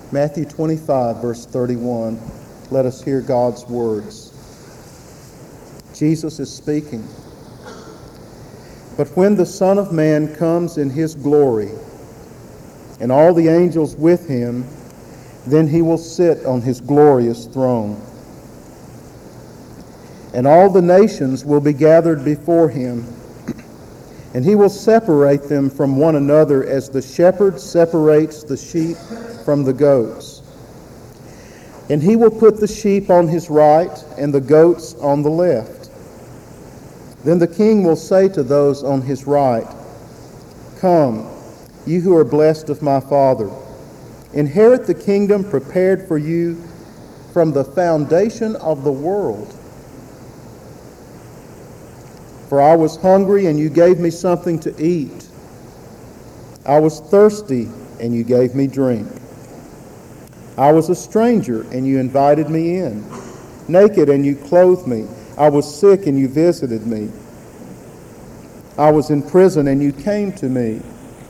Matthew 25, verse 31. Let us hear God's words. Jesus is speaking. But when the Son of Man comes in his glory, and all the angels with him, then he will sit on his glorious throne. And all the nations will be gathered before him, and he will separate them from one another as the shepherd separates the sheep from the goats. And he will put the sheep on his right and the goats on the left. Then the king will say to those on his right, "Come, you who are blessed of my Father, inherit the kingdom prepared for you from the foundation of the world. For I was hungry, and you gave me something to eat. I was thirsty, and you gave me drink. I was a stranger, and you invited me in. Naked, and you clothed me. I was sick, and you visited me. I was in prison, and you came to me."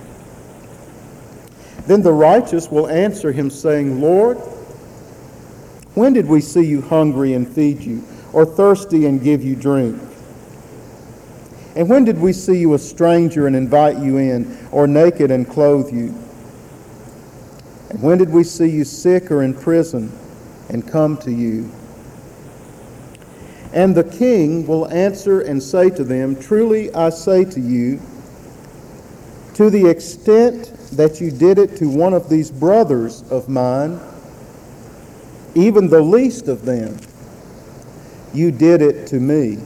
Then the righteous will answer him, saying, "Lord, when did we see you hungry and feed you, or thirsty and give you drink? And when did we see you a stranger and invite you in, or naked and clothe you? And when did we see you sick or in prison and come to you?" And the king will answer and say to them, "Truly I say to you, to the extent that you did it to one of these brothers of mine, even the least of them, you did it to me."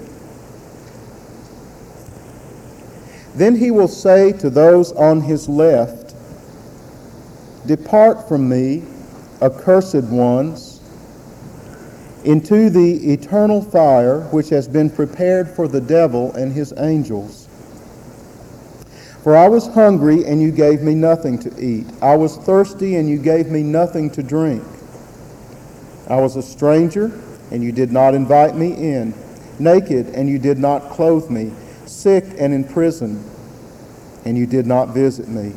Then he will say to those on his left, "Depart from me, accursed ones, into the eternal fire which has been prepared for the devil and his angels. For I was hungry, and you gave me nothing to eat. I was thirsty, and you gave me nothing to drink. I was a stranger, and you did not invite me in. Naked, and you did not clothe me. Sick and in prison, and you did not visit me."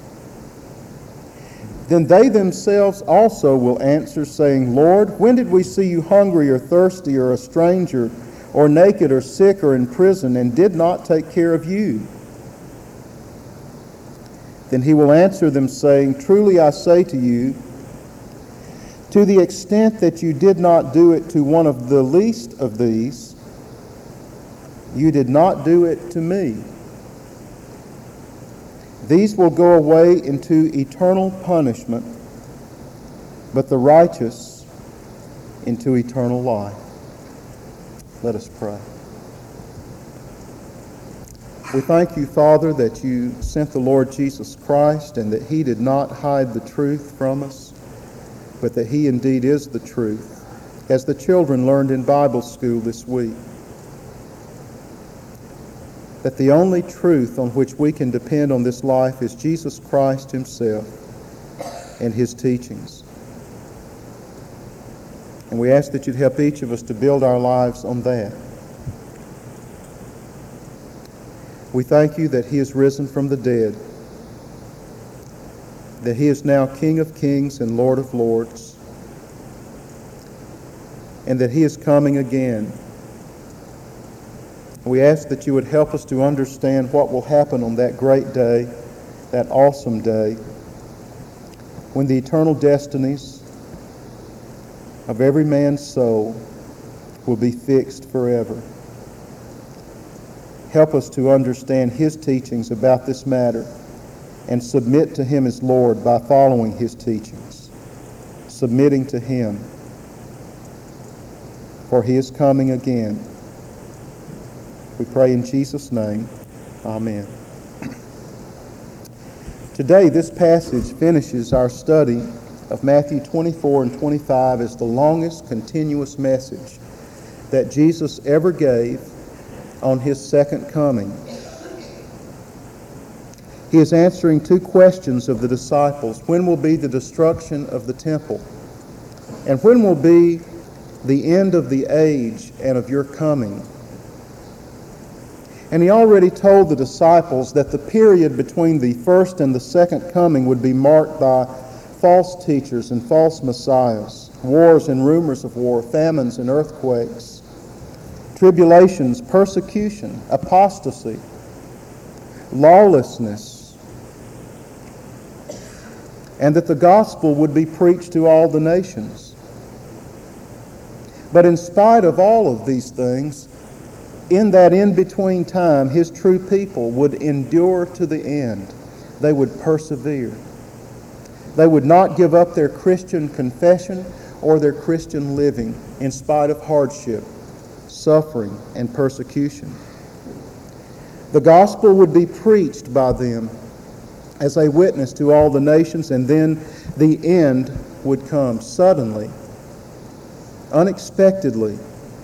Then they themselves also will answer, saying, "Lord, when did we see you hungry or thirsty or a stranger or naked or sick or in prison and did not take care of you?" Then he will answer them, saying, "Truly I say to you, to the extent that you did not do it to one of the least of these, you did not do it to me." These will go away into eternal punishment, but the righteous into eternal life. Let us pray. We thank you, Father, that you sent the Lord Jesus Christ and that he did not hide the truth from us, but that he indeed is the truth, as the children learned in Bible school this week. That the only truth on which we can depend on this life is Jesus Christ himself and his teachings. And we ask that you'd help each of us to build our lives on that. We thank you that he is risen from the dead, that he is now King of kings and Lord of lords, and that he is coming again. We ask that you would help us to understand what will happen on that great day, that awesome day, when the eternal destinies of every man's soul will be fixed forever. Help us to understand his teachings about this matter and submit to him as Lord by following his teachings, submitting to him, for he is coming again. We pray in Jesus' name. Amen. Today, this passage finishes our study of Matthew 24 and 25 as the longest continuous message that Jesus ever gave on his second coming. He is answering two questions of the disciples. When will be the destruction of the temple? And when will be the end of the age and of your coming? And he already told the disciples that the period between the first and the second coming would be marked by false teachers and false messiahs, wars and rumors of war, famines and earthquakes, tribulations, persecution, apostasy, lawlessness, and that the gospel would be preached to all the nations. But in spite of all of these things, in that in-between time, his true people would endure to the end. They would persevere. They would not give up their Christian confession or their Christian living in spite of hardship, suffering, and persecution. The gospel would be preached by them as a witness to all the nations, and then the end would come suddenly, unexpectedly.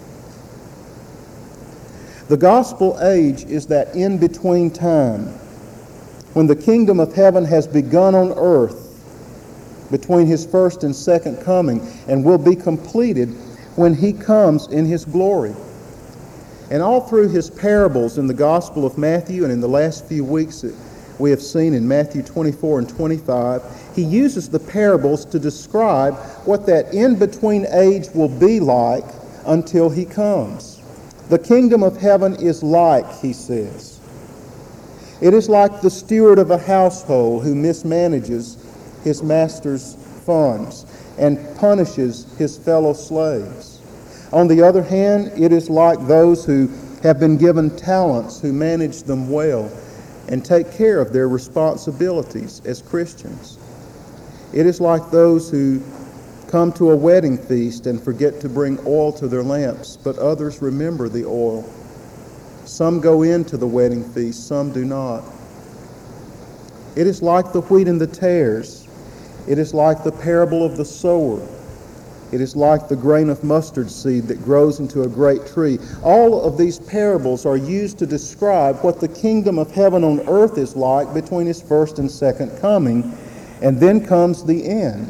The gospel age is that in-between time when the kingdom of heaven has begun on earth between his first and second coming, and will be completed when he comes in his glory. And all through his parables in the Gospel of Matthew, and in the last few weeks that we have seen in Matthew 24 and 25, he uses the parables to describe what that in-between age will be like until he comes. The kingdom of heaven is like, he says. It is like the steward of a household who mismanages his master's funds and punishes his fellow slaves. On the other hand, it is like those who have been given talents, who manage them well and take care of their responsibilities as Christians. It is like those who come to a wedding feast and forget to bring oil to their lamps, but others remember the oil. Some go into the wedding feast, some do not. It is like the wheat and the tares. It is like the parable of the sower. It is like the grain of mustard seed that grows into a great tree. All of these parables are used to describe what the kingdom of heaven on earth is like between his first and second coming, and then comes the end.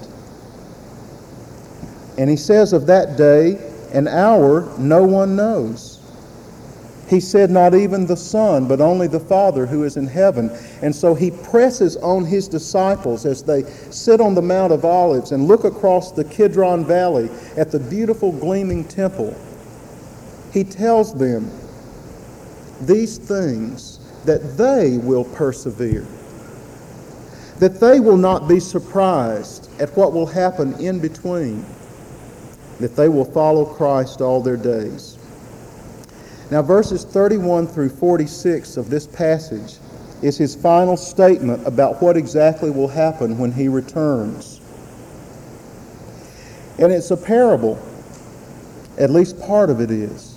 And he says of that day and hour, no one knows. He said not even the Son, but only the Father who is in heaven. And so he presses on his disciples as they sit on the Mount of Olives and look across the Kidron Valley at the beautiful gleaming temple. He tells them these things, that they will persevere, that they will not be surprised at what will happen in between, that they will follow Christ all their days. Now, verses 31 through 46 of this passage is his final statement about what exactly will happen when he returns. And it's a parable. At least part of it is.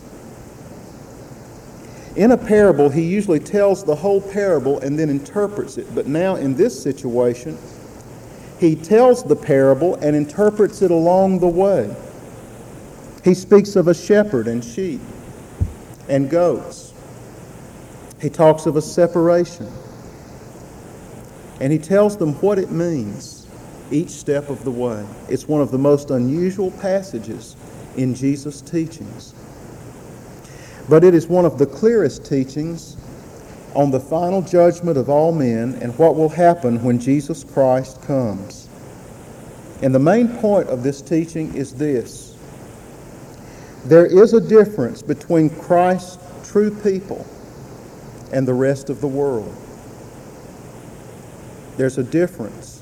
In a parable, he usually tells the whole parable and then interprets it. But now, in this situation, he tells the parable and interprets it along the way. He speaks of a shepherd and sheep and goats. He talks of a separation. And he tells them what it means each step of the way. It's one of the most unusual passages in Jesus' teachings. But it is one of the clearest teachings on the final judgment of all men and what will happen when Jesus Christ comes. And the main point of this teaching is this: there is a difference between Christ's true people and the rest of the world. There's a difference.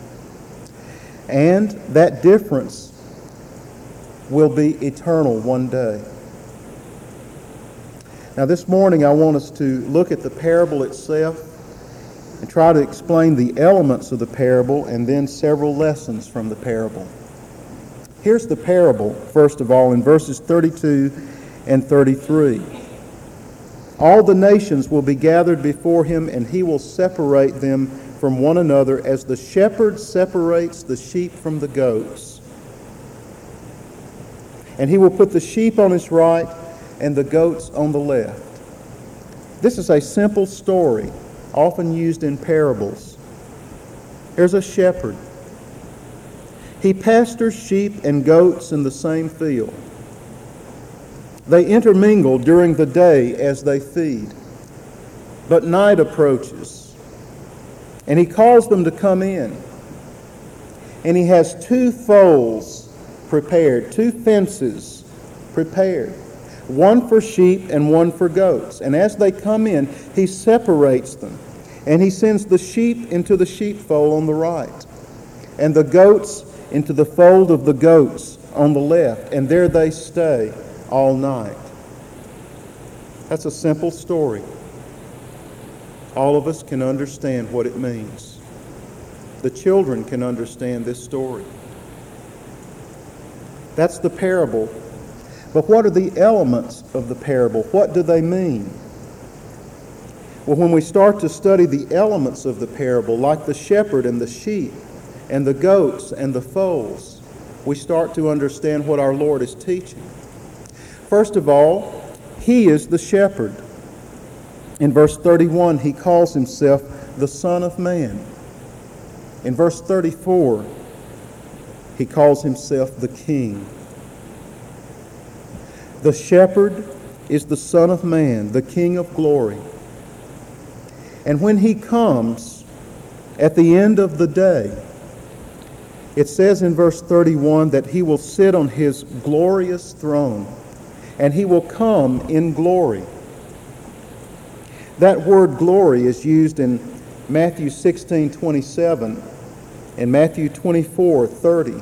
And that difference will be eternal one day. Now, this morning I want us to look at the parable itself and try to explain the elements of the parable and then several lessons from the parable. Here's the parable, first of all, in verses 32 and 33. All the nations will be gathered before him, and he will separate them from one another as the shepherd separates the sheep from the goats. And he will put the sheep on his right and the goats on the left. This is a simple story, often used in parables. Here's a shepherd. He pastures sheep and goats in the same field. They intermingle during the day as they feed. But night approaches, and he calls them to come in. And he has two folds prepared, two fences prepared, one for sheep and one for goats. And as they come in, he separates them. And he sends the sheep into the sheepfold on the right, and the goats into the fold of the goats on the left. And there they stay all night. That's a simple story. All of us can understand what it means. The children can understand this story. That's the parable. But what are the elements of the parable? What do they mean? Well, when we start to study the elements of the parable, like the shepherd and the sheep and the goats and the foals, we start to understand what our Lord is teaching. First of all, he is the shepherd. In verse 31, he calls himself the Son of Man. In verse 34, he calls himself the King. The shepherd is the Son of Man, the King of glory. And when he comes at the end of the day, it says in verse 31 that he will sit on his glorious throne, and he will come in glory. That word glory is used in Matthew 16:27 and Matthew 24:30.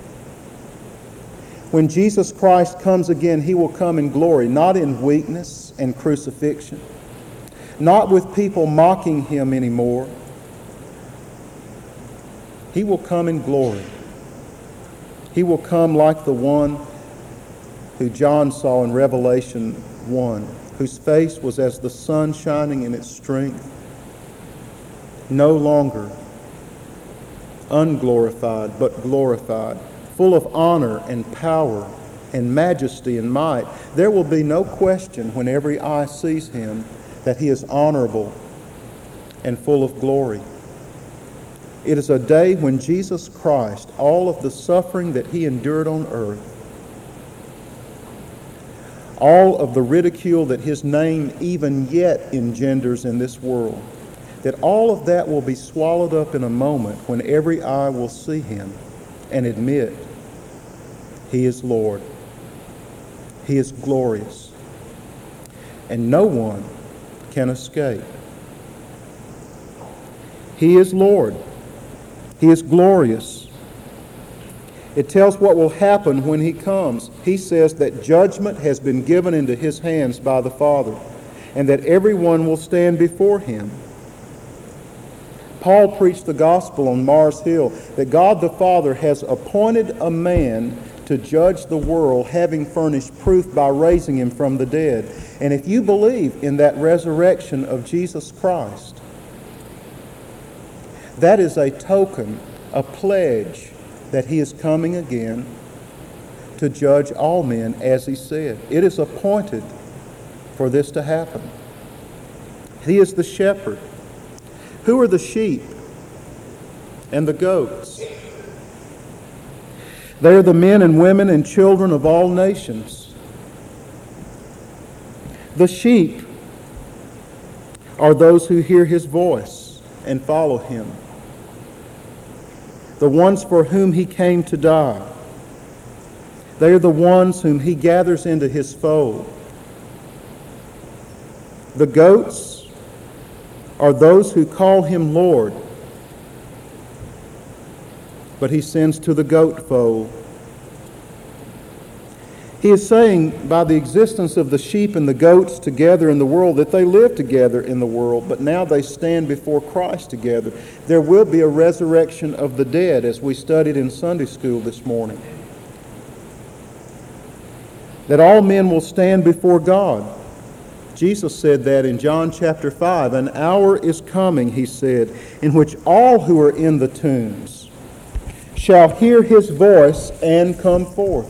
When Jesus Christ comes again, he will come in glory, not in weakness and crucifixion, not with people mocking him anymore. He will come in glory. He will come like the one who John saw in Revelation 1, whose face was as the sun shining in its strength, no longer unglorified, but glorified, full of honor and power and majesty and might. There will be no question when every eye sees him that he is honorable and full of glory. It is a day when Jesus Christ, all of the suffering that he endured on earth, all of the ridicule that his name even yet engenders in this world, that all of that will be swallowed up in a moment when every eye will see him and admit he is Lord. He is glorious. And no one can escape. He is Lord. He is glorious. It tells what will happen when he comes. He says that judgment has been given into his hands by the Father, and that everyone will stand before him. Paul preached the gospel on Mars Hill, that God the Father has appointed a man to judge the world, having furnished proof by raising him from the dead. And if you believe in that resurrection of Jesus Christ, that is a token, a pledge that he is coming again to judge all men, as he said. It is appointed for this to happen. He is the shepherd. Who are the sheep and the goats? They are the men and women and children of all nations. The sheep are those who hear his voice and follow him, the ones for whom he came to die. They are the ones whom he gathers into his fold. The goats are those who call him Lord, but he sends to the goat fold. He is saying by the existence of the sheep and the goats together in the world that they live together in the world, but now they stand before Christ together. There will be a resurrection of the dead, as we studied in Sunday school this morning. That all men will stand before God. Jesus said that in John chapter 5. An hour is coming, he said, in which all who are in the tombs shall hear his voice and come forth.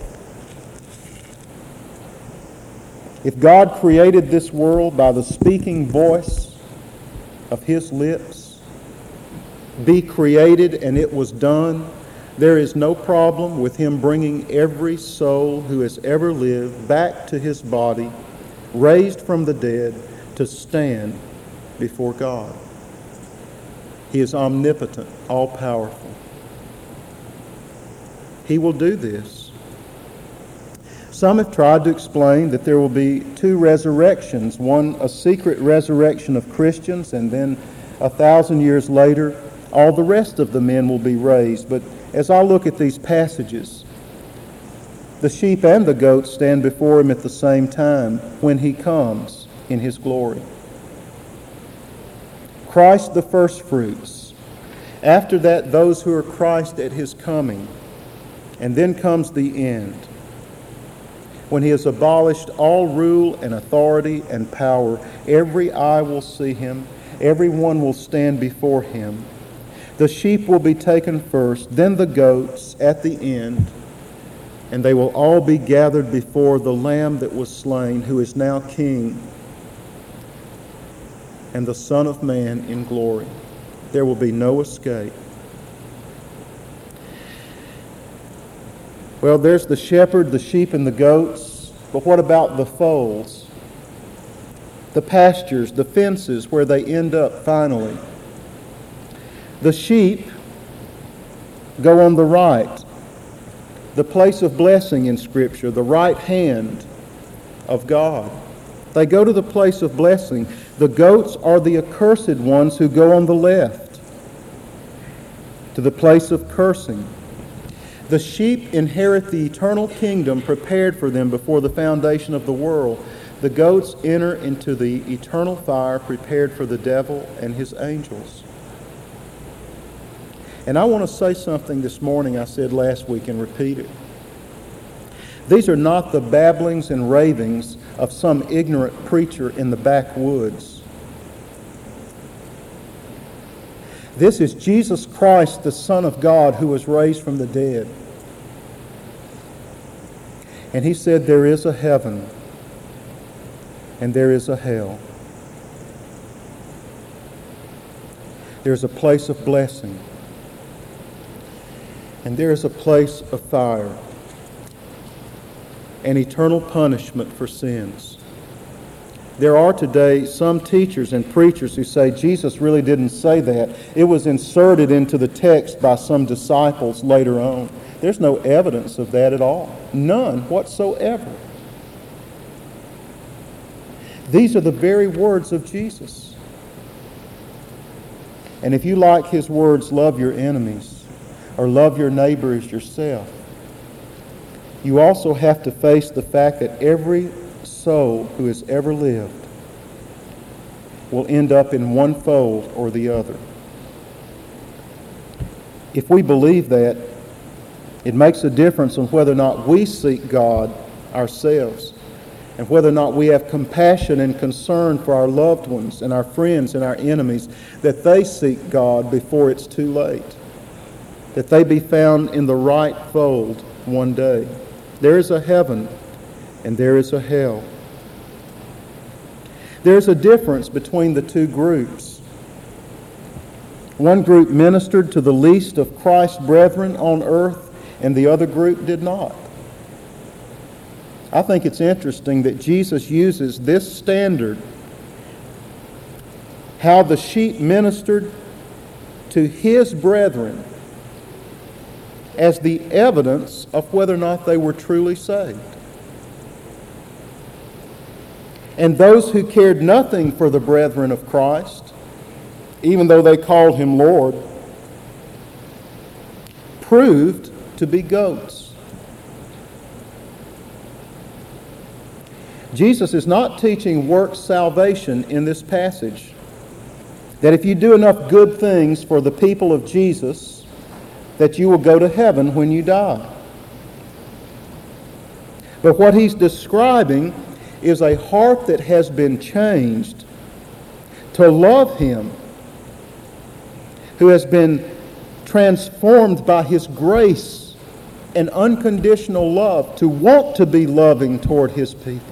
If God created this world by the speaking voice of his lips, be created and it was done, there is no problem with him bringing every soul who has ever lived back to his body, raised from the dead, to stand before God. He is omnipotent, all-powerful. He will do this. Some have tried to explain that there will be two resurrections, one a secret resurrection of Christians, and then 1,000 years later, all the rest of the men will be raised. But as I look at these passages, the sheep and the goats stand before him at the same time when he comes in his glory. Christ the firstfruits. After that, those who are Christ at his coming. And then comes the end, when he has abolished all rule and authority and power. Every eye will see him. Everyone will stand before him. The sheep will be taken first, then the goats at the end, and they will all be gathered before the Lamb that was slain, who is now King, and the Son of Man in glory. There will be no escape. Well, there's the shepherd, the sheep, and the goats, but what about the folds? The pastures, the fences where they end up finally. The sheep go on the right, the place of blessing in Scripture, the right hand of God. They go to the place of blessing. The goats are the accursed ones who go on the left, to the place of cursing. The sheep inherit the eternal kingdom prepared for them before the foundation of the world. The goats enter into the eternal fire prepared for the devil and his angels. And I want to say something this morning I said last week and repeat it. These are not the babblings and ravings of some ignorant preacher in the backwoods. This is Jesus Christ, the Son of God, who was raised from the dead. And he said there is a heaven and there is a hell. There's a place of blessing and there is a place of fire and eternal punishment for sins. There are today some teachers and preachers who say Jesus really didn't say that. It was inserted into the text by some disciples later on. There's no evidence of that at all. None whatsoever. These are the very words of Jesus. And if you like his words, love your enemies, or love your neighbor as yourself, you also have to face the fact that every soul who has ever lived will end up in one fold or the other. If we believe that, it makes a difference on whether or not we seek God ourselves and whether or not we have compassion and concern for our loved ones and our friends and our enemies, that they seek God before it's too late, that they be found in the right fold one day. There is a heaven and there is a hell. There's a difference between the two groups. One group ministered to the least of Christ's brethren on earth, and the other group did not. I think it's interesting that Jesus uses this standard, how the sheep ministered to his brethren, as the evidence of whether or not they were truly saved. And those who cared nothing for the brethren of Christ, even though they called him Lord, proved to be goats. Jesus is not teaching works salvation in this passage, that if you do enough good things for the people of Jesus, that you will go to heaven when you die. But what he's describing is a heart that has been changed to love him, who has been transformed by his grace and unconditional love to want to be loving toward his people.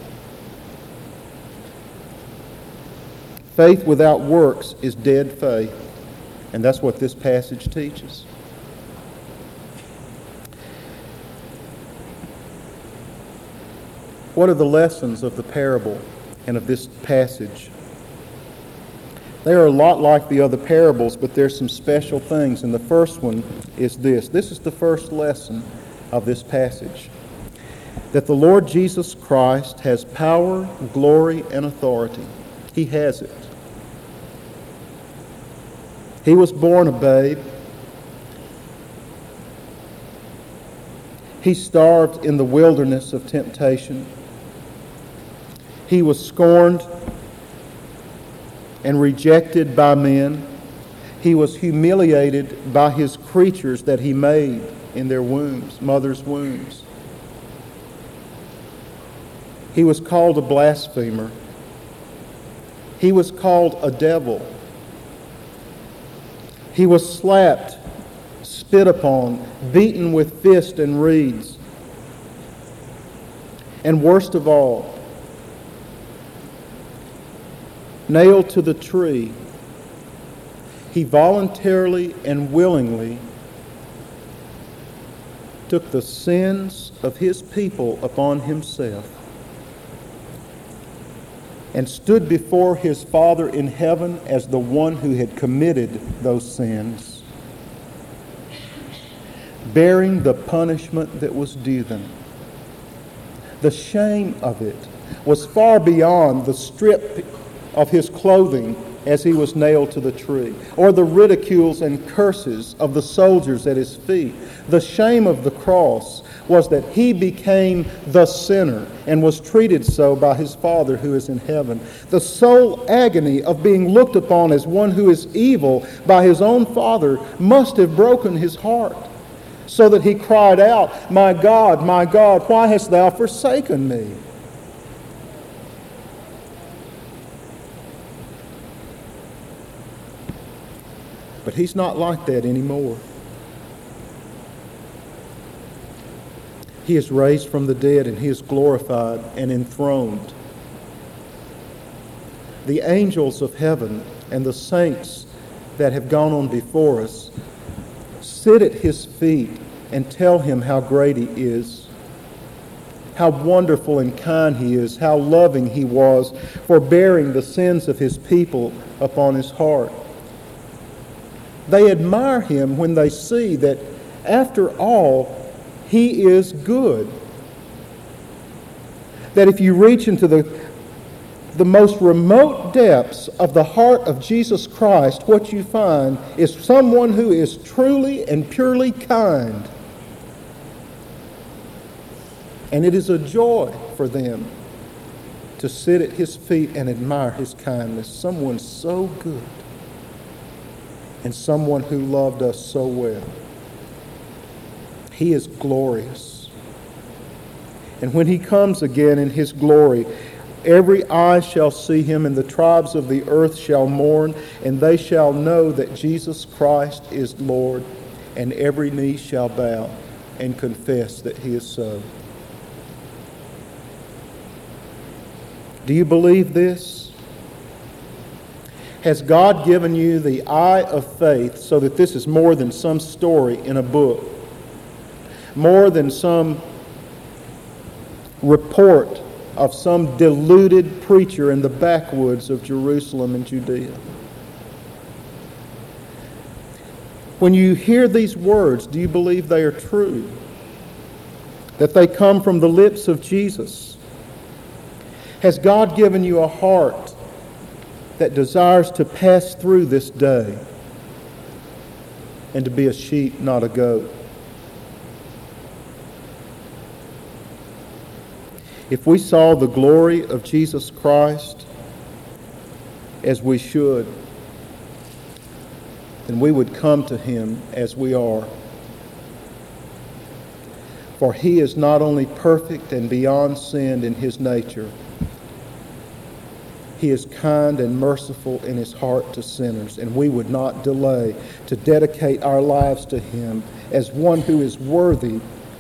Faith without works is dead faith, and that's what this passage teaches. What are the lessons of the parable and of this passage? They are a lot like the other parables, but there's some special things. And the first one is this. This is the first lesson. of this passage. That the Lord Jesus Christ has power, glory, and authority. He has it. He was born a babe. He starved in the wilderness of temptation. He was scorned and rejected by men. He was humiliated by his creatures that he made in their wombs, mother's wombs. He was called a blasphemer. He was called a devil. He was slapped, spit upon, beaten with fists and reeds. And worst of all, nailed to the tree, he voluntarily and willingly took the sins of his people upon himself and stood before his Father in heaven as the one who had committed those sins, bearing the punishment that was due them. The shame of it was far beyond the strip of his clothing as he was nailed to the tree, or the ridicules and curses of the soldiers at his feet. The shame of the cross was that he became the sinner and was treated so by his Father who is in heaven. The sole agony of being looked upon as one who is evil by his own Father must have broken his heart, so that he cried out, my God, why hast thou forsaken me?" But he's not like that anymore. He is raised from the dead and he is glorified and enthroned. The angels of heaven and the saints that have gone on before us sit at his feet and tell him how great he is, how wonderful and kind he is, how loving he was for bearing the sins of his people upon his heart. They admire him when they see that, after all, he is good. That if you reach into the most remote depths of the heart of Jesus Christ, what you find is someone who is truly and purely kind. And it is a joy for them to sit at his feet and admire his kindness. Someone so good and someone who loved us so well. He is glorious. And when he comes again in his glory, every eye shall see him, and the tribes of the earth shall mourn, and they shall know that Jesus Christ is Lord, and every knee shall bow and confess that he is so. Do you believe this? Has God given you the eye of faith so that this is more than some story in a book, more than some report of some deluded preacher in the backwoods of Jerusalem and Judea? When you hear these words, do you believe they are true? That they come from the lips of Jesus? Has God given you a heart that desires to pass through this day and to be a sheep, not a goat? If we saw the glory of Jesus Christ as we should, then we would come to him as we are. For he is not only perfect and beyond sin in his nature, he is kind and merciful in his heart to sinners, and we would not delay to dedicate our lives to him as one who is worthy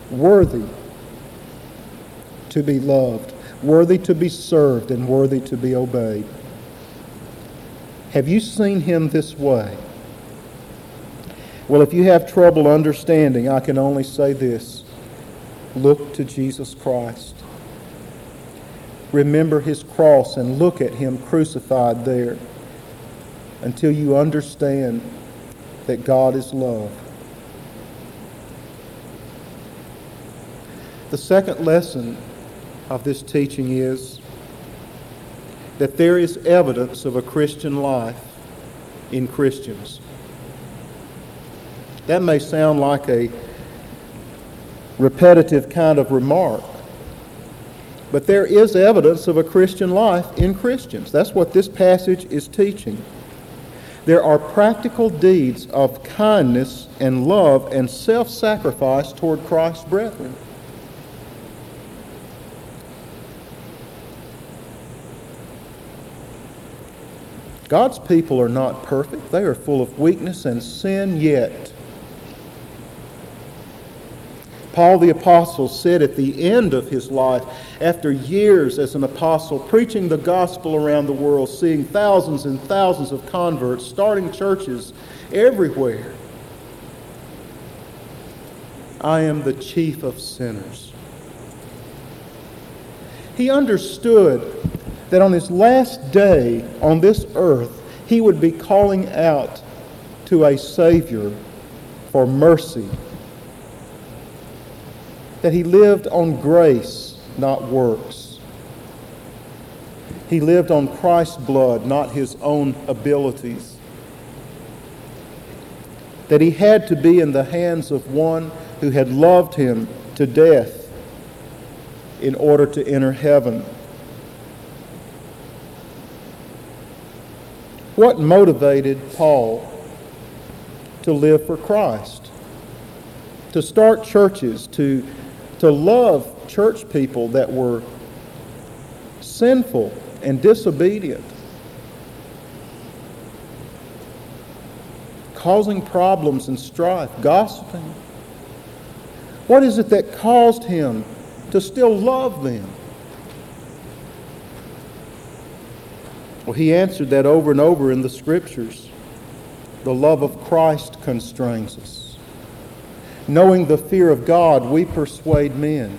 to be loved, worthy to be served, and worthy to be obeyed. Have you seen him this way? Well, if you have trouble understanding, I can only say this: look to Jesus Christ. Remember his cross and look at him crucified there until you understand that God is love. The second lesson of this teaching is that there is evidence of a Christian life in Christians. That may sound like a repetitive kind of remark, but there is evidence of a Christian life in Christians. That's what this passage is teaching. There are practical deeds of kindness and love and self-sacrifice toward Christ's brethren. God's people are not perfect. They are full of weakness and sin yet. Paul the Apostle said at the end of his life, after years as an apostle, preaching the gospel around the world, seeing thousands and thousands of converts, starting churches everywhere, I am the chief of sinners. He understood that on his last day on this earth, he would be calling out to a Savior for mercy. That he lived on grace, not works. He lived on Christ's blood, not his own abilities. That he had to be in the hands of one who had loved him to death in order to enter heaven. What motivated Paul to live for Christ? To start churches, to love church people that were sinful and disobedient, causing problems and strife, gossiping. What is it that caused him to still love them? Well, he answered that over and over in the Scriptures. The love of Christ constrains us. Knowing the fear of God, we persuade men.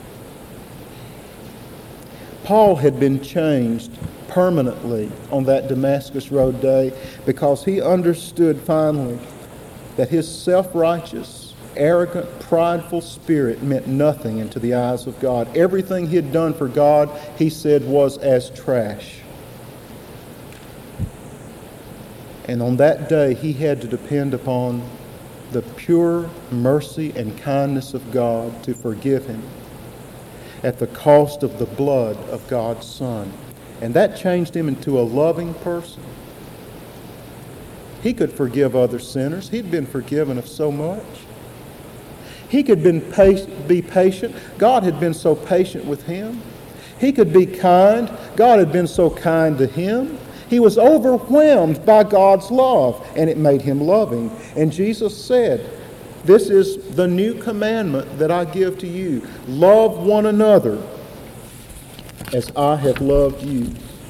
Paul had been changed permanently on that Damascus Road day because he understood finally that his self-righteous, arrogant, prideful spirit meant nothing into the eyes of God. Everything he had done for God, he said, was as trash. And on that day, he had to depend upon the pure mercy and kindness of God to forgive him at the cost of the blood of God's Son. And that changed him into a loving person. He could forgive other sinners. He'd been forgiven of so much. He could be patient. God had been so patient with him. He could be kind. God had been so kind to him. He was overwhelmed by God's love, and it made him loving. And Jesus said, "This is the new commandment that I give to you. Love one another as I have loved you."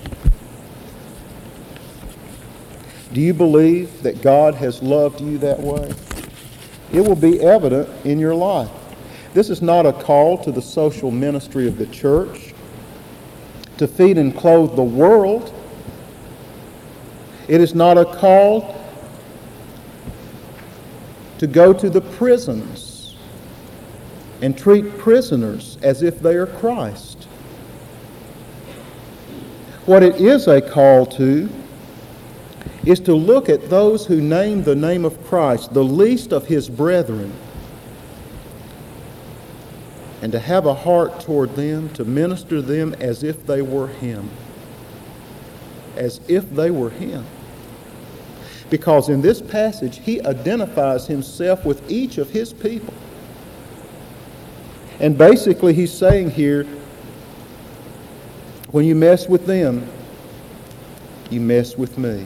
Do you believe that God has loved you that way? It will be evident in your life. This is not a call to the social ministry of the church, to feed and clothe the world. It is not a call to go to the prisons and treat prisoners as if they are Christ. What it is a call to is to look at those who name the name of Christ, the least of his brethren, and to have a heart toward them, to minister to them as if they were him. As if they were him. Because in this passage, he identifies himself with each of his people. And basically, he's saying here, when you mess with them, you mess with me.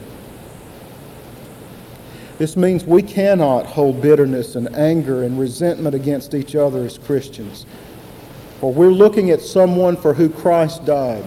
This means we cannot hold bitterness and anger and resentment against each other as Christians. For we're looking at someone for who Christ died.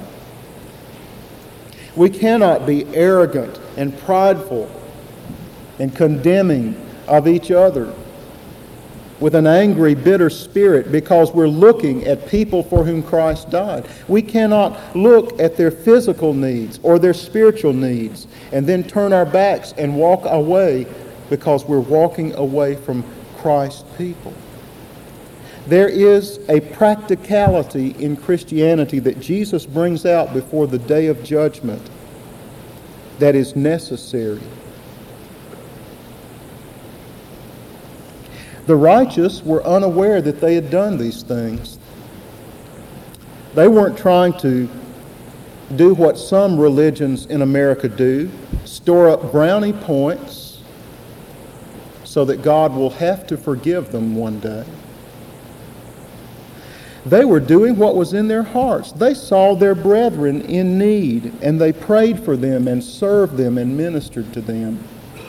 We cannot be arrogant and prideful and condemning of each other with an angry, bitter spirit because we're looking at people for whom Christ died. We cannot look at their physical needs or their spiritual needs and then turn our backs and walk away because we're walking away from Christ's people. There is a practicality in Christianity that Jesus brings out before the day of judgment that is necessary. The righteous were unaware that they had done these things. They weren't trying to do what some religions in America do, store up brownie points so that God will have to forgive them one day. They were doing what was in their hearts. They saw their brethren in need, and they prayed for them and served them and ministered to them.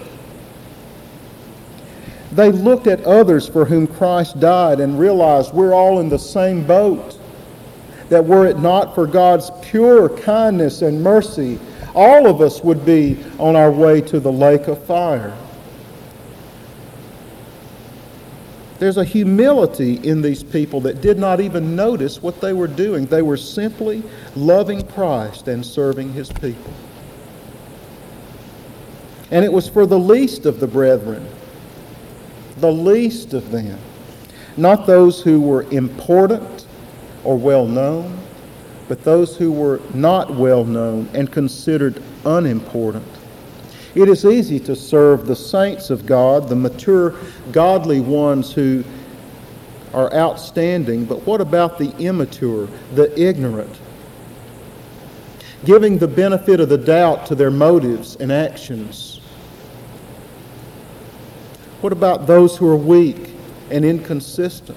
They looked at others for whom Christ died and realized we're all in the same boat. That were it not for God's pure kindness and mercy, all of us would be on our way to the lake of fire. There's a humility in these people that did not even notice what they were doing. They were simply loving Christ and serving His people. And it was for the least of the brethren, the least of them, not those who were important or well known, but those who were not well known and considered unimportant. It is easy to serve the saints of God, the mature, godly ones who are outstanding, but what about the immature, the ignorant? Giving the benefit of the doubt to their motives and actions. What about those who are weak and inconsistent?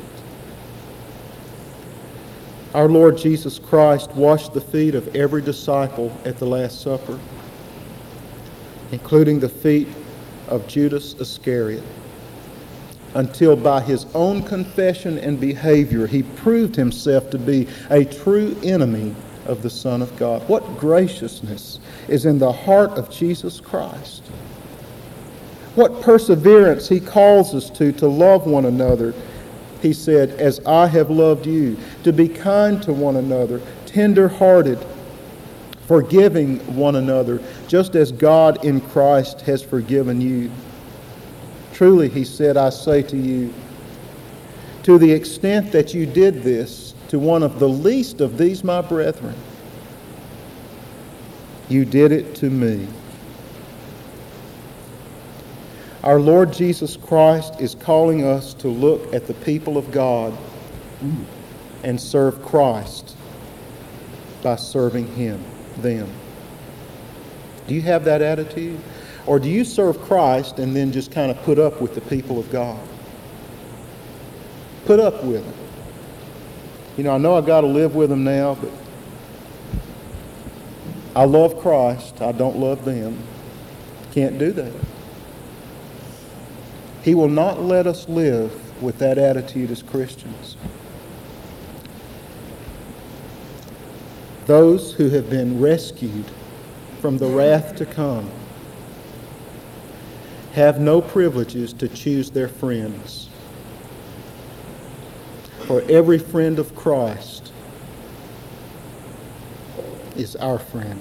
Our Lord Jesus Christ washed the feet of every disciple at the Last Supper, including the feet of Judas Iscariot, until by his own confession and behavior he proved himself to be a true enemy of the Son of God. What graciousness is in the heart of Jesus Christ. What perseverance he calls us to love one another. He said, as I have loved you, to be kind to one another, tender-hearted, forgiving one another, just as God in Christ has forgiven you. Truly, he said, I say to you, to the extent that you did this to one of the least of these my brethren, you did it to me. Our Lord Jesus Christ is calling us to look at the people of God and serve Christ by serving them. Do you have that attitude? Or do you serve Christ and then just kind of put up with the people of God? Put up with them. You know I've got to live with them now, but I love Christ. I don't love them. Can't do that. He will not let us live with that attitude as Christians. Those who have been rescued from the wrath to come have no privileges to choose their friends. For every friend of Christ is our friend.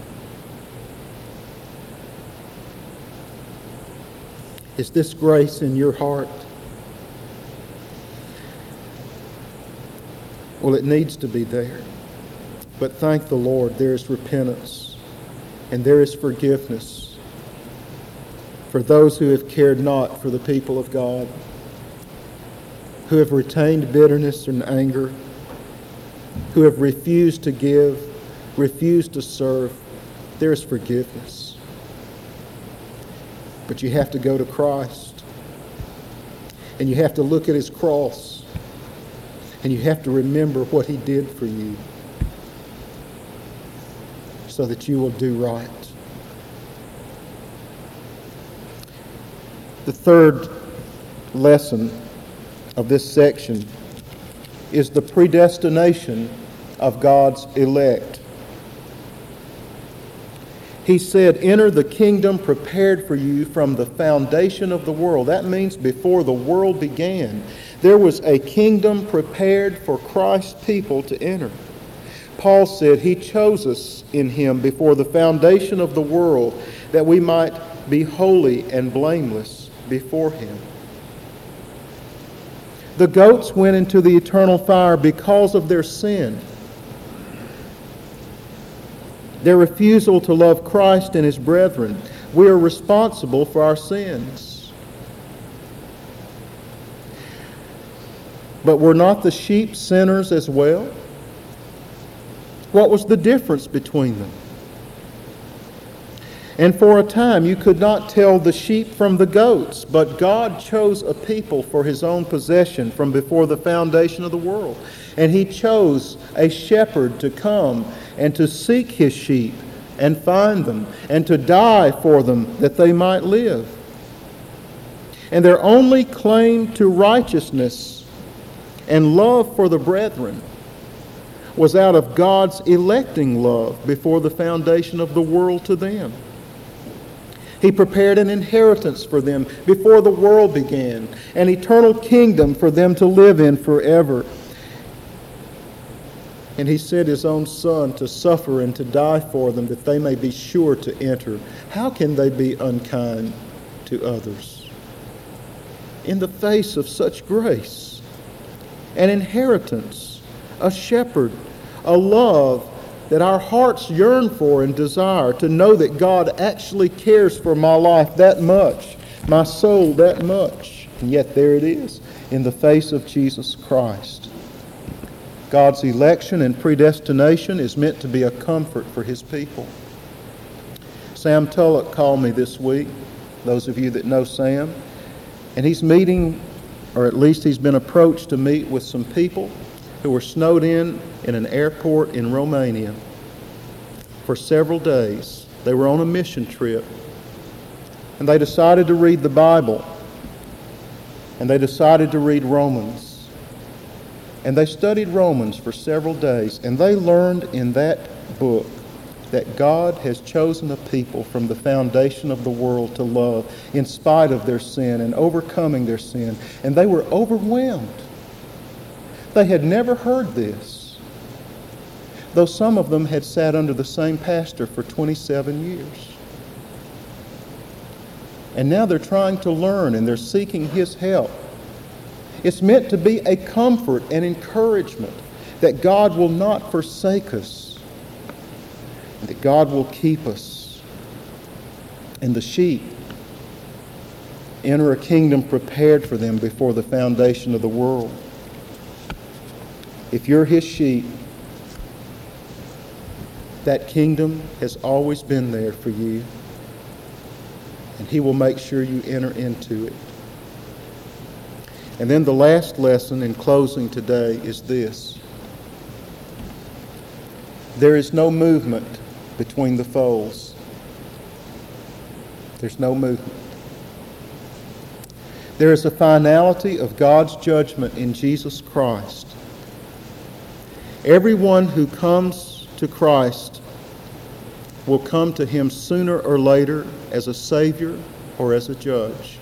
Is this grace in your heart? Well, it needs to be there. But thank the Lord, there is repentance and there is forgiveness for those who have cared not for the people of God, who have retained bitterness and anger, who have refused to give, refused to serve. There is forgiveness. But you have to go to Christ. And you have to look at His cross. And you have to remember what He did for you so that you will do right. The third lesson of this section is the predestination of God's elect. He said, enter the kingdom prepared for you from the foundation of the world. That means before the world began, there was a kingdom prepared for Christ's people to enter. Paul said he chose us in Him before the foundation of the world that we might be holy and blameless before Him. The goats went into the eternal fire because of their sin. Their refusal to love Christ and his brethren. We are responsible for our sins. But were not the sheep sinners as well? What was the difference between them? And for a time you could not tell the sheep from the goats, but God chose a people for his own possession from before the foundation of the world. And he chose a shepherd to come and to seek his sheep and find them and to die for them that they might live. And their only claim to righteousness and love for the brethren was out of God's electing love before the foundation of the world to them. He prepared an inheritance for them before the world began, an eternal kingdom for them to live in forever. And he sent his own Son to suffer and to die for them that they may be sure to enter. How can they be unkind to others? In the face of such grace, an inheritance, a shepherd, a love that our hearts yearn for and desire, to know that God actually cares for my life that much, my soul that much. And yet there it is, in the face of Jesus Christ. God's election and predestination is meant to be a comfort for his people. Sam Tullock called me this week, those of you that know Sam, and he's meeting, or at least he's been approached to meet with some people who were snowed in an airport in Romania for several days. They were on a mission trip, and they decided to read the Bible, and they decided to read Romans. And they studied Romans for several days, and they learned in that book that God has chosen a people from the foundation of the world to love in spite of their sin and overcoming their sin. And they were overwhelmed. They had never heard this, though some of them had sat under the same pastor for 27 years. And now they're trying to learn, and they're seeking his help. It's meant to be a comfort and encouragement that God will not forsake us, and that God will keep us. And the sheep enter a kingdom prepared for them before the foundation of the world. If you're his sheep, that kingdom has always been there for you, and he will make sure you enter into it. And then the last lesson in closing today is this. There is no movement between the folds. There's no movement. There is a finality of God's judgment in Jesus Christ. Everyone who comes to Christ will come to him sooner or later as a Savior or as a judge.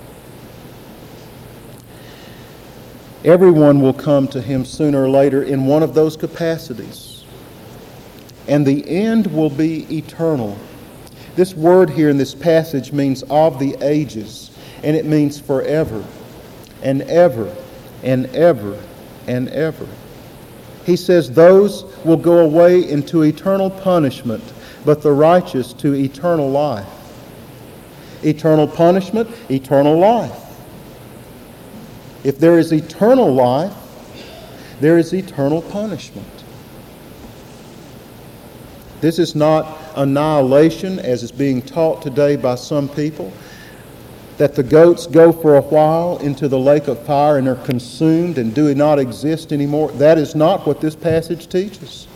Everyone will come to him sooner or later in one of those capacities. And the end will be eternal. This word here in this passage means of the ages, and it means forever and ever and ever and ever. He says those will go away into eternal punishment, but the righteous to eternal life. Eternal punishment, eternal life. If there is eternal life, there is eternal punishment. This is not annihilation, as is being taught today by some people, that the goats go for a while into the lake of fire and are consumed and do not exist anymore. That is not what this passage teaches.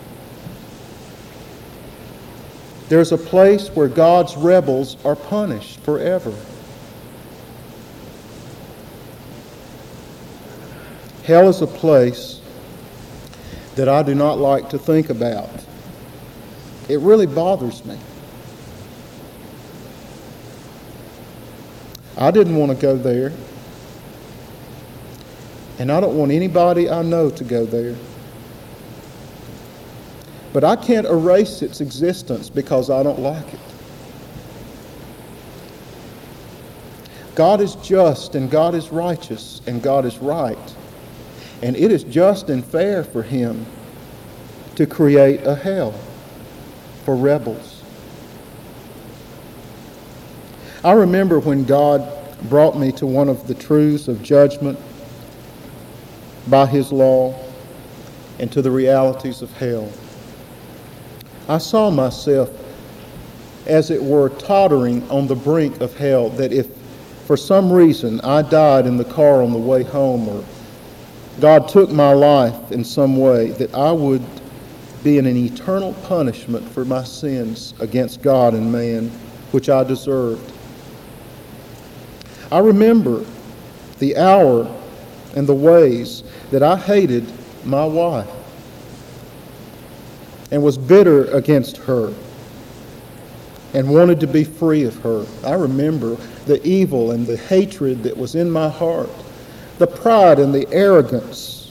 There's a place where God's rebels are punished forever. Hell is a place that I do not like to think about. It really bothers me. I didn't want to go there, and I don't want anybody I know to go there. But I can't erase its existence because I don't like it. God is just and God is righteous and God is right. And it is just and fair for him to create a hell for rebels. I remember when God brought me to one of the truths of judgment by his law and to the realities of hell. I saw myself, as it were, tottering on the brink of hell, that if for some reason I died in the car on the way home, or God took my life in some way, that I would be in an eternal punishment for my sins against God and man, which I deserved. I remember the hour and the ways that I hated my wife and was bitter against her and wanted to be free of her. I remember the evil and the hatred that was in my heart, the pride and the arrogance.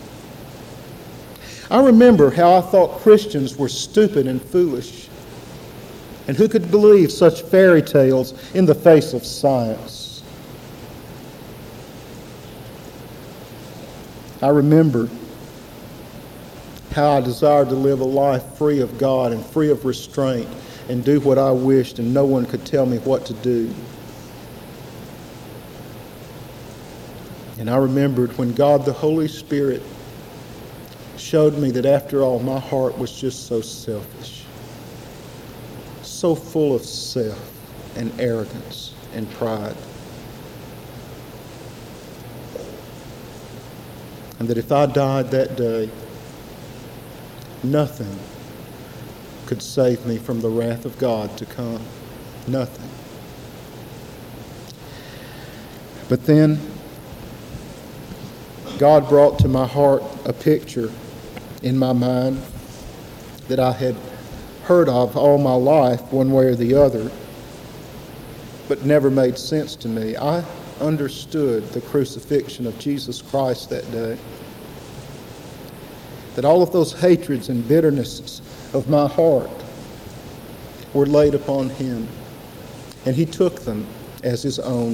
I remember how I thought Christians were stupid and foolish, and who could believe such fairy tales in the face of science. I remember how I desired to live a life free of God and free of restraint and do what I wished, and no one could tell me what to do. And I remembered when God the Holy Spirit showed me that after all, my heart was just so selfish, so full of self and arrogance and pride. And that if I died that day, nothing could save me from the wrath of God to come. Nothing. But then God brought to my heart a picture in my mind that I had heard of all my life, one way or the other, but never made sense to me. I understood the crucifixion of Jesus Christ that day. That all of those hatreds and bitternesses of my heart were laid upon him, and he took them as his own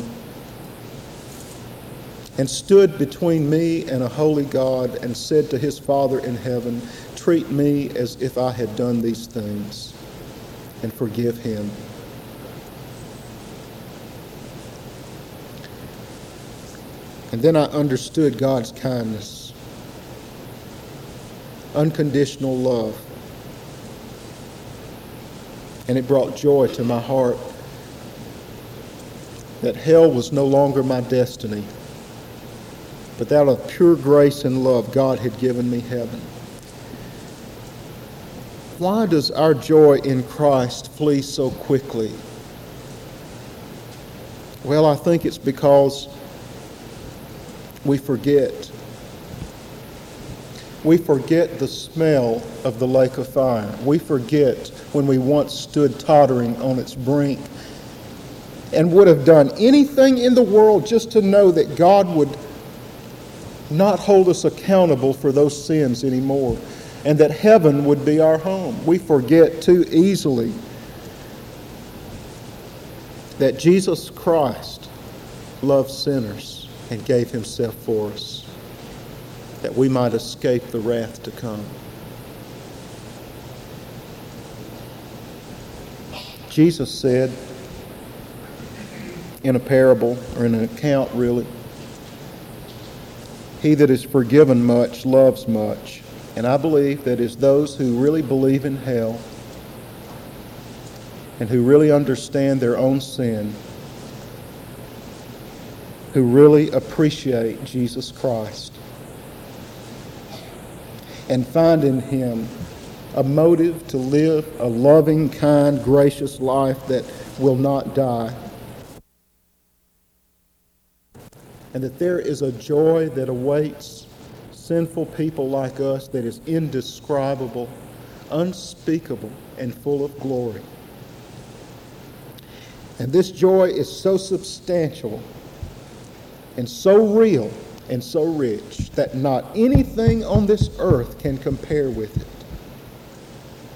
and stood between me and a holy God and said to his Father in heaven, treat me as if I had done these things and forgive him. And then I understood God's kindness, unconditional love. And it brought joy to my heart that hell was no longer my destiny, but that out of pure grace and love, God had given me heaven. Why does our joy in Christ flee so quickly? Well, I think it's because we forget. We forget the smell of the lake of fire. We forget when we once stood tottering on its brink and would have done anything in the world just to know that God would not hold us accountable for those sins anymore, and that heaven would be our home. We forget too easily that Jesus Christ loved sinners and gave himself for us, that we might escape the wrath to come. Jesus said in a parable, or in an account really, he that is forgiven much loves much. And I believe that it's those who really believe in hell and who really understand their own sin, who really appreciate Jesus Christ and find in him a motive to live a loving, kind, gracious life that will not die. And that there is a joy that awaits sinful people like us that is indescribable, unspeakable, and full of glory. And this joy is so substantial and so real and so rich that not anything on this earth can compare with it.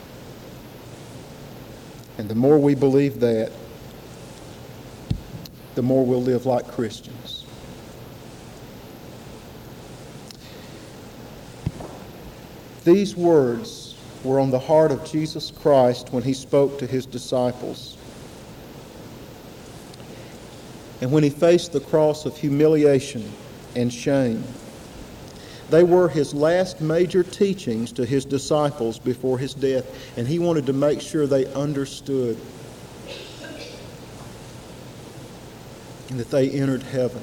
And the more we believe that, the more we'll live like Christians. These words were on the heart of Jesus Christ when he spoke to his disciples. And when he faced the cross of humiliation and shame, they were his last major teachings to his disciples before his death, and he wanted to make sure they understood and that they entered heaven.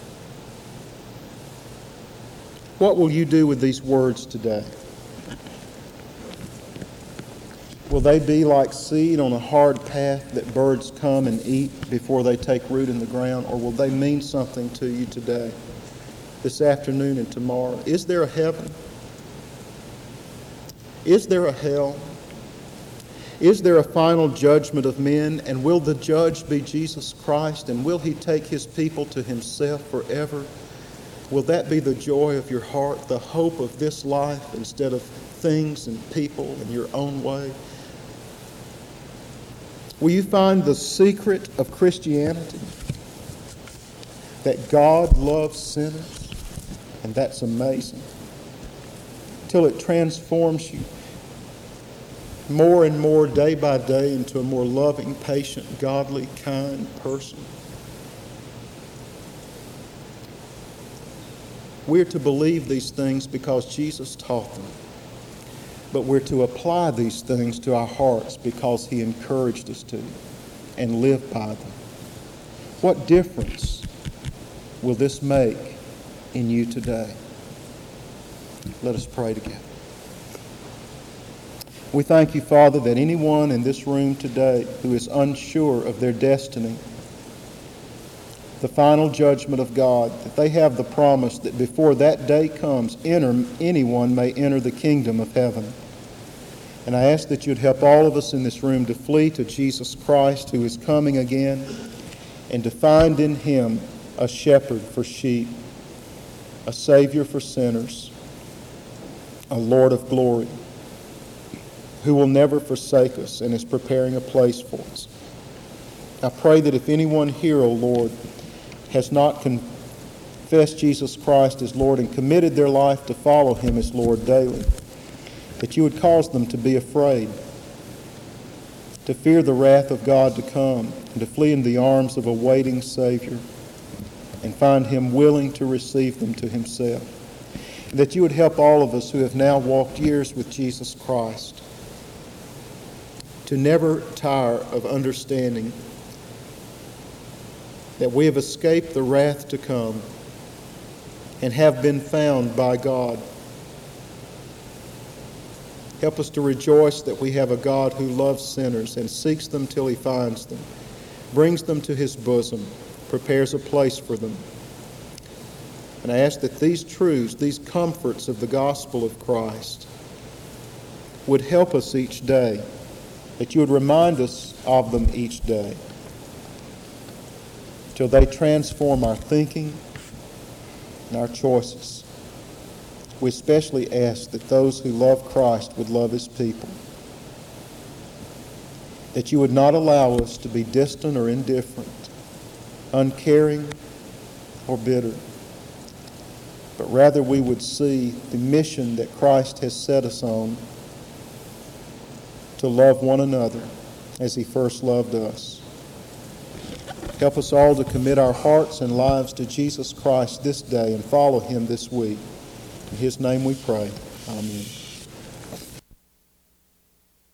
What will you do with these words today? Will they be like seed on a hard path that birds come and eat before they take root in the ground, or will they mean something to you today, this afternoon and tomorrow? Is there a heaven? Is there a hell? Is there a final judgment of men? And will the judge be Jesus Christ? And will he take his people to himself forever? Will that be the joy of your heart, the hope of this life instead of things and people in your own way? Will you find the secret of Christianity? That God loves sinners, and that's amazing, till it transforms you more and more day by day into a more loving, patient, godly, kind person. We're to believe these things because Jesus taught them, but we're to apply these things to our hearts because he encouraged us to, and live by them. What difference will this make in you today? Let us pray together. We thank you, Father, that anyone in this room today who is unsure of their destiny, the final judgment of God, that they have the promise that before that day comes, anyone may enter the kingdom of heaven. And I ask that you'd help all of us in this room to flee to Jesus Christ, who is coming again, and to find in him a shepherd for sheep, a Savior for sinners, a Lord of glory, who will never forsake us and is preparing a place for us. I pray that if anyone here, O Lord, has not confessed Jesus Christ as Lord and committed their life to follow him as Lord daily, that you would cause them to be afraid, to fear the wrath of God to come, and to flee in the arms of a waiting Savior and find him willing to receive them to himself. And that you would help all of us who have now walked years with Jesus Christ to never tire of understanding that we have escaped the wrath to come and have been found by God. Help us to rejoice that we have a God who loves sinners and seeks them till he finds them, brings them to his bosom, prepares a place for them. And I ask that these truths, these comforts of the gospel of Christ would help us each day, that you would remind us of them each day, till they transform our thinking and our choices. We especially ask that those who love Christ would love his people, that you would not allow us to be distant or indifferent, uncaring or bitter, but rather we would see the mission that Christ has set us on to love one another as he first loved us. Help us all to commit our hearts and lives to Jesus Christ this day and follow him this week. In his name we pray. Amen.